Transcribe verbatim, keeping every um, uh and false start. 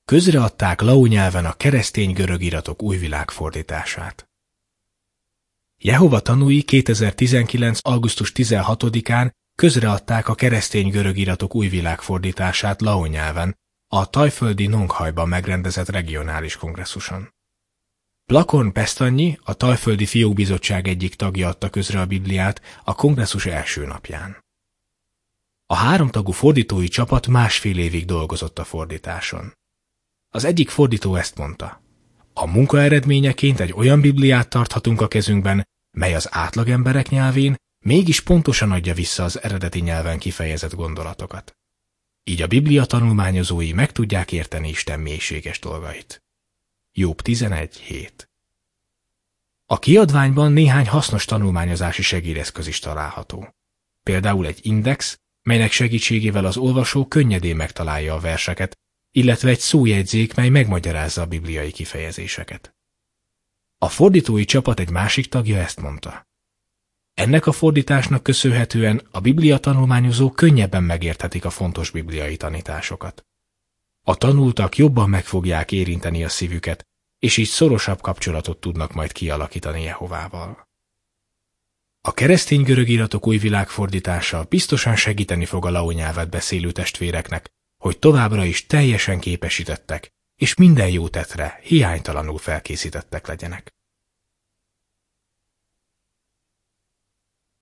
közreadták lao nyelven a keresztény görög iratok új világfordítását. Jehova tanúi kétezer-tizenkilenc. augusztus tizenhatodikán közreadták a keresztény görög iratok új világfordítását lao nyelven a tajföldi Nonghajban megrendezett regionális kongresszuson. Plakon Pesztannyi, a Tajföldi Fiókbizottság egyik tagja adta közre a Bibliát a kongresszus első napján. A háromtagú fordítói csapat másfél évig dolgozott a fordításon. Az egyik fordító ezt mondta: a munka eredményeként egy olyan Bibliát tarthatunk a kezünkben, mely az átlagemberek nyelvén mégis pontosan adja vissza az eredeti nyelven kifejezett gondolatokat. Így a Biblia tanulmányozói meg tudják érteni Isten mélységes dolgait. Jobb tizenegy hét. A kiadványban néhány hasznos tanulmányozási segédeszköz is található. Például egy index, melynek segítségével az olvasó könnyedén megtalálja a verseket, illetve egy szójegyzék, mely megmagyarázza a bibliai kifejezéseket. A fordítói csapat egy másik tagja ezt mondta: ennek a fordításnak köszönhetően a Biblia tanulmányozók könnyebben megérthetik a fontos bibliai tanításokat. A tanultak jobban meg fogják érinteni a szívüket, és így szorosabb kapcsolatot tudnak majd kialakítani Jehovával. A keresztény görög iratok új világfordítása biztosan segíteni fog a lao nyelvet beszélő testvéreknek, hogy továbbra is teljesen képesítettek, és minden jó tettre hiánytalanul felkészítettek legyenek.